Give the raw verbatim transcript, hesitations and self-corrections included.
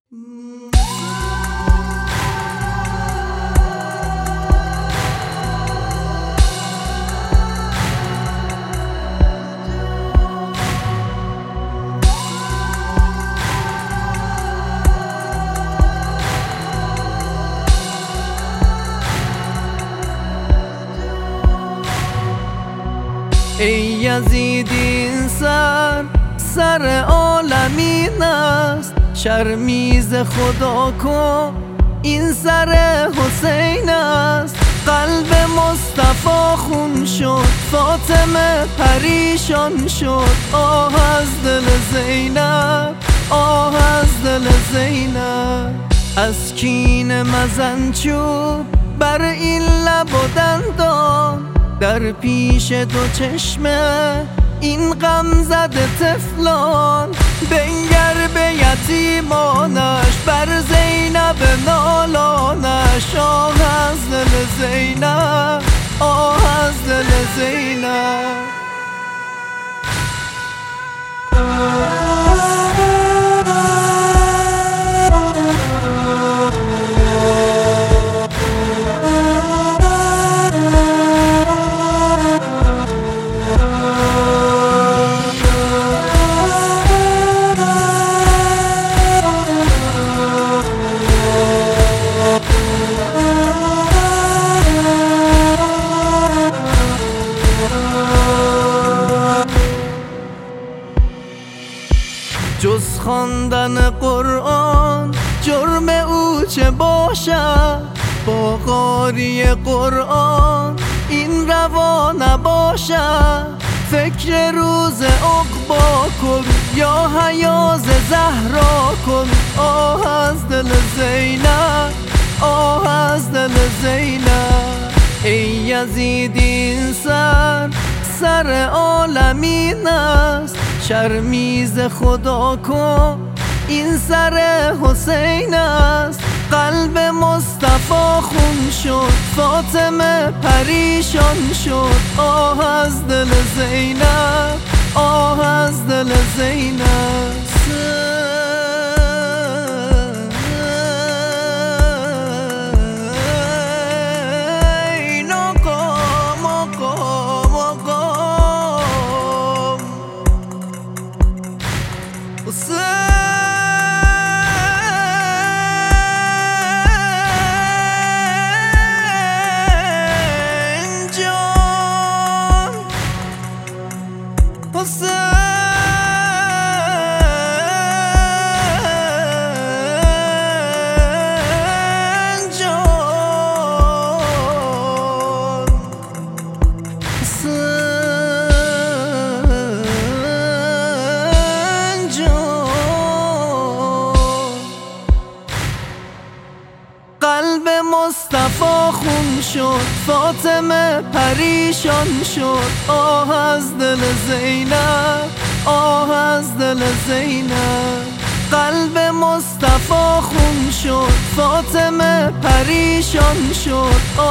ای یزید این سر سر عالمین است، شرمیز خدا کن این سر حسین است. قلب مصطفی خون شد، فاطمه پریشان شد. آه از دل زینب، آه از دل زینب. از کین مزن چوب بر این لب و دندان، در پیش دو چشمه این غم زده طفلان. بنگر به یتیمانش، بر زینب نالانش. آه از دل زینب، آه از دل زینب. جز خواندن قرآن جرم او چه باشد؟ با قاری قرآن این روا نباشد. فکر روز عقبا کن یا حیاز زهرا کن. آه از دل زینب، آه از دل زینب. ای یزید این سر سر عالمین است، شرمیز خدا کن این سر حسین است. قلب مصطفی خون شد، فاطمه پریشان شد. آه از دل زینب، آه از دل زینب. قلب مصطفی خون شد، فاطمه پریشان شد. آه از دل زینب، آه از دل زینب. قلب مصطفی خون شد، فاطمه پریشان شد.